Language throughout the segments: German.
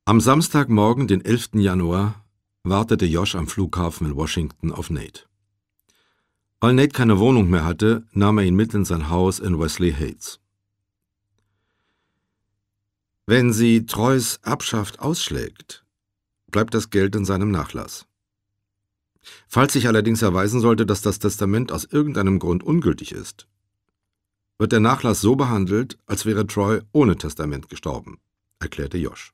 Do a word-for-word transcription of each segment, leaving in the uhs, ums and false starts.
Am Samstagmorgen, den elften Januar, wartete Josh am Flughafen in Washington auf Nate. Weil Nate keine Wohnung mehr hatte, nahm er ihn mit in sein Haus in Wesley Heights. Wenn sie Troys Erbschaft ausschlägt, bleibt das Geld in seinem Nachlass. Falls sich allerdings erweisen sollte, dass das Testament aus irgendeinem Grund ungültig ist, wird der Nachlass so behandelt, als wäre Troy ohne Testament gestorben, erklärte Josh.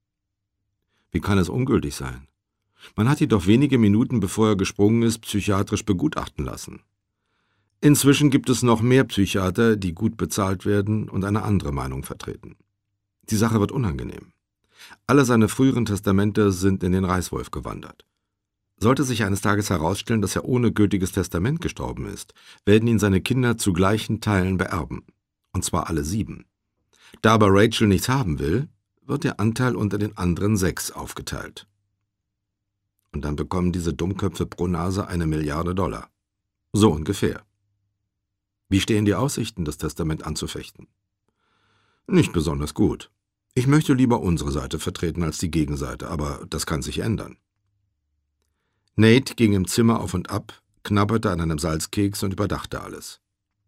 Wie kann es ungültig sein? Man hat ihn doch wenige Minuten bevor er gesprungen ist, psychiatrisch begutachten lassen. Inzwischen gibt es noch mehr Psychiater, die gut bezahlt werden und eine andere Meinung vertreten. Die Sache wird unangenehm. Alle seine früheren Testamente sind in den Reißwolf gewandert. Sollte sich eines Tages herausstellen, dass er ohne gültiges Testament gestorben ist, werden ihn seine Kinder zu gleichen Teilen beerben. Und zwar alle sieben. Da aber Rachel nichts haben will, wird der Anteil unter den anderen sechs aufgeteilt. Und dann bekommen diese Dummköpfe pro Nase eine Milliarde Dollar. So ungefähr. Wie stehen die Aussichten, das Testament anzufechten? Nicht besonders gut. Ich möchte lieber unsere Seite vertreten als die Gegenseite, aber das kann sich ändern. Nate ging im Zimmer auf und ab, knabberte an einem Salzkeks und überdachte alles.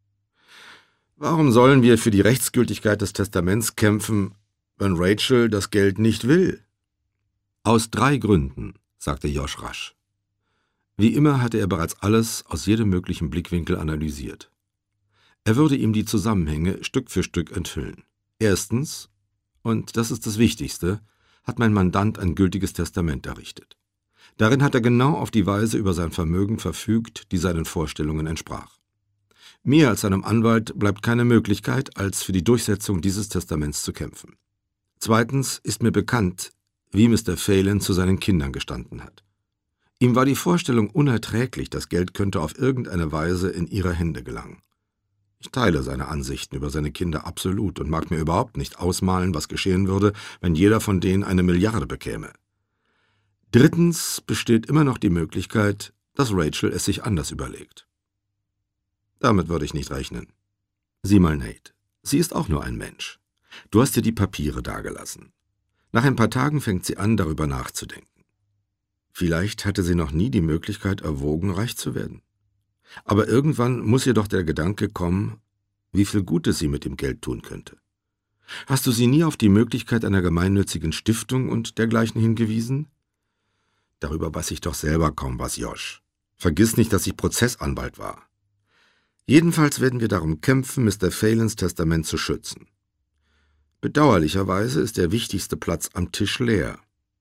Warum sollen wir für die Rechtsgültigkeit des Testaments kämpfen, wenn Rachel das Geld nicht will? Aus drei Gründen, sagte Josh rasch. Wie immer hatte er bereits alles aus jedem möglichen Blickwinkel analysiert. Er würde ihm die Zusammenhänge Stück für Stück enthüllen. Erstens, und das ist das Wichtigste, hat mein Mandant ein gültiges Testament errichtet. Darin hat er genau auf die Weise über sein Vermögen verfügt, die seinen Vorstellungen entsprach. Mir als seinem Anwalt bleibt keine Möglichkeit, als für die Durchsetzung dieses Testaments zu kämpfen. Zweitens ist mir bekannt, wie Mister Phelan zu seinen Kindern gestanden hat. Ihm war die Vorstellung unerträglich, das Geld könnte auf irgendeine Weise in ihre Hände gelangen. Ich teile seine Ansichten über seine Kinder absolut und mag mir überhaupt nicht ausmalen, was geschehen würde, wenn jeder von denen eine Milliarde bekäme. Drittens besteht immer noch die Möglichkeit, dass Rachel es sich anders überlegt. Damit würde ich nicht rechnen. Sieh mal, Nate, sie ist auch nur ein Mensch. Du hast ihr die Papiere dagelassen. Nach ein paar Tagen fängt sie an, darüber nachzudenken. Vielleicht hatte sie noch nie die Möglichkeit erwogen, reich zu werden. Aber irgendwann muss ihr doch der Gedanke kommen, wie viel Gutes sie mit dem Geld tun könnte. Hast du sie nie auf die Möglichkeit einer gemeinnützigen Stiftung und dergleichen hingewiesen? Darüber weiß ich doch selber kaum was, Josh. Vergiss nicht, dass ich Prozessanwalt war. Jedenfalls werden wir darum kämpfen, Mister Phelans Testament zu schützen. Bedauerlicherweise ist der wichtigste Platz am Tisch leer.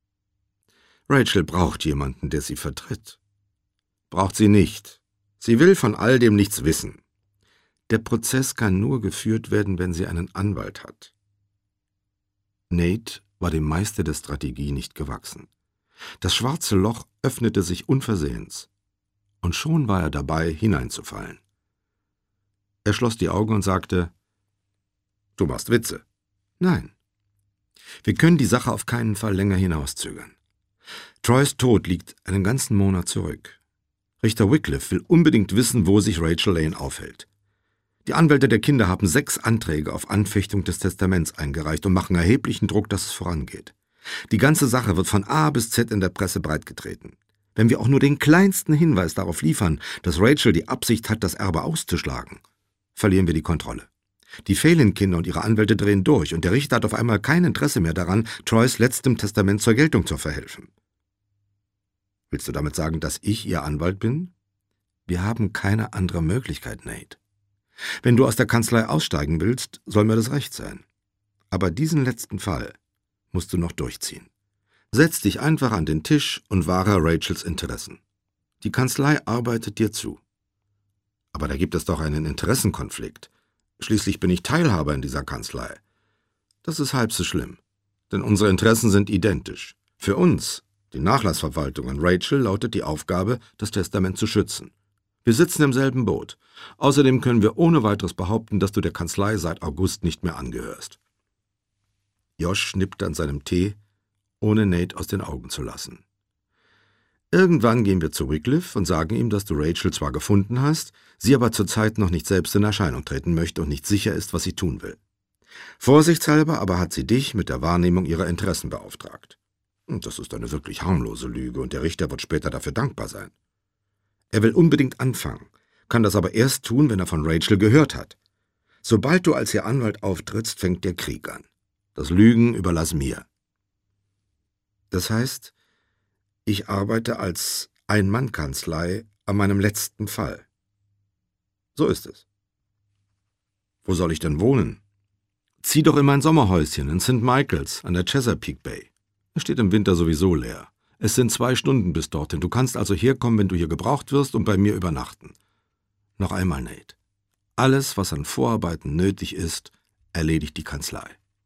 Rachel braucht jemanden, der sie vertritt. Braucht sie nicht. Sie will von all dem nichts wissen. Der Prozess kann nur geführt werden, wenn sie einen Anwalt hat. Nate war dem Meister der Strategie nicht gewachsen. Das schwarze Loch öffnete sich unversehens, und schon war er dabei, hineinzufallen. Er schloss die Augen und sagte, »Du machst Witze.« »Nein. Wir können die Sache auf keinen Fall länger hinauszögern. Troys Tod liegt einen ganzen Monat zurück. Richter Wycliffe will unbedingt wissen, wo sich Rachel Lane aufhält. Die Anwälte der Kinder haben sechs Anträge auf Anfechtung des Testaments eingereicht und machen erheblichen Druck, dass es vorangeht. Die ganze Sache wird von A bis Z in der Presse breitgetreten. Wenn wir auch nur den kleinsten Hinweis darauf liefern, dass Rachel die Absicht hat, das Erbe auszuschlagen, verlieren wir die Kontrolle. Die Phelan-Kinder und ihre Anwälte drehen durch und der Richter hat auf einmal kein Interesse mehr daran, Troys letztem Testament zur Geltung zu verhelfen. Willst du damit sagen, dass ich ihr Anwalt bin? Wir haben keine andere Möglichkeit, Nate. Wenn du aus der Kanzlei aussteigen willst, soll mir das recht sein. Aber diesen letzten Fall musst du noch durchziehen. Setz dich einfach an den Tisch und wahre Rachels Interessen. Die Kanzlei arbeitet dir zu. Aber da gibt es doch einen Interessenkonflikt. Schließlich bin ich Teilhaber in dieser Kanzlei. Das ist halb so schlimm, denn unsere Interessen sind identisch. Für uns, die Nachlassverwaltung und Rachel, lautet die Aufgabe, das Testament zu schützen. Wir sitzen im selben Boot. Außerdem können wir ohne weiteres behaupten, dass du der Kanzlei seit August nicht mehr angehörst. Josh schnippte an seinem Tee, ohne Nate aus den Augen zu lassen. Irgendwann gehen wir zu Wycliffe und sagen ihm, dass du Rachel zwar gefunden hast, sie aber zurzeit noch nicht selbst in Erscheinung treten möchte und nicht sicher ist, was sie tun will. Vorsichtshalber aber hat sie dich mit der Wahrnehmung ihrer Interessen beauftragt. Und das ist eine wirklich harmlose Lüge, und der Richter wird später dafür dankbar sein. Er will unbedingt anfangen, kann das aber erst tun, wenn er von Rachel gehört hat. Sobald du als ihr Anwalt auftrittst, fängt der Krieg an. Das Lügen überlass mir. Das heißt, ich arbeite als Ein-Mann-Kanzlei an meinem letzten Fall. So ist es. Wo soll ich denn wohnen? Zieh doch in mein Sommerhäuschen in Saint Michaels an der Chesapeake Bay. Es steht im Winter sowieso leer. Es sind zwei Stunden bis dorthin. Du kannst also herkommen, wenn du hier gebraucht wirst, und bei mir übernachten. Noch einmal, Nate. Alles, was an Vorarbeiten nötig ist, erledigt die Kanzlei.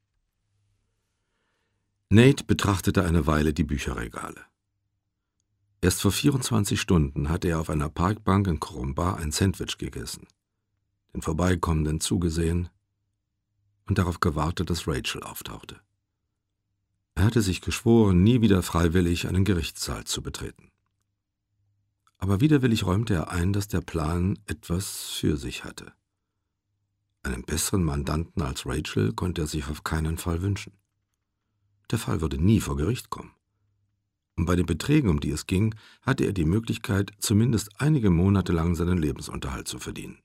Nate betrachtete eine Weile die Bücherregale. Erst vor vierundzwanzig Stunden hatte er auf einer Parkbank in Corumba ein Sandwich gegessen, den Vorbeikommenden zugesehen und darauf gewartet, dass Rachel auftauchte. Er hatte sich geschworen, nie wieder freiwillig einen Gerichtssaal zu betreten. Aber widerwillig räumte er ein, dass der Plan etwas für sich hatte. Einen besseren Mandanten als Rachel konnte er sich auf keinen Fall wünschen. Der Fall würde nie vor Gericht kommen. Und bei den Beträgen, um die es ging, hatte er die Möglichkeit, zumindest einige Monate lang seinen Lebensunterhalt zu verdienen.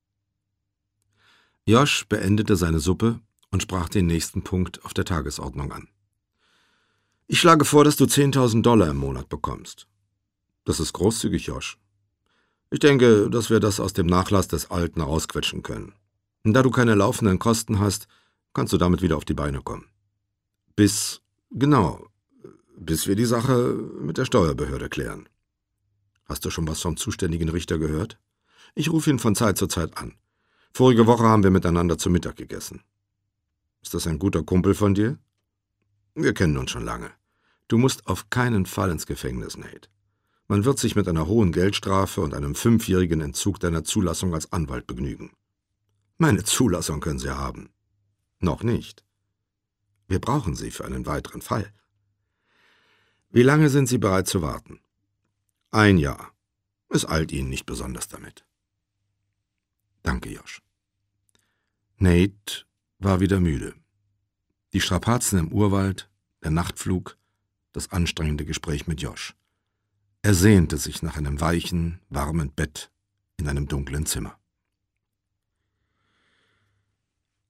Josh beendete seine Suppe und sprach den nächsten Punkt auf der Tagesordnung an. Ich schlage vor, dass du zehntausend Dollar im Monat bekommst. Das ist großzügig, Josh. Ich denke, dass wir das aus dem Nachlass des Alten rausquetschen können. Und da du keine laufenden Kosten hast, kannst du damit wieder auf die Beine kommen. Bis, genau, bis wir die Sache mit der Steuerbehörde klären. Hast du schon was vom zuständigen Richter gehört? Ich rufe ihn von Zeit zu Zeit an. Vorige Woche haben wir miteinander zu Mittag gegessen. Ist das ein guter Kumpel von dir? Wir kennen uns schon lange. Du musst auf keinen Fall ins Gefängnis, Nate. Man wird sich mit einer hohen Geldstrafe und einem fünfjährigen Entzug deiner Zulassung als Anwalt begnügen. Meine Zulassung können Sie haben. Noch nicht. Wir brauchen sie für einen weiteren Fall. Wie lange sind Sie bereit zu warten? Ein Jahr. Es eilt Ihnen nicht besonders damit. Danke, Josh. Nate war wieder müde. Die Strapazen im Urwald, der Nachtflug, das anstrengende Gespräch mit Josh. Er sehnte sich nach einem weichen, warmen Bett in einem dunklen Zimmer.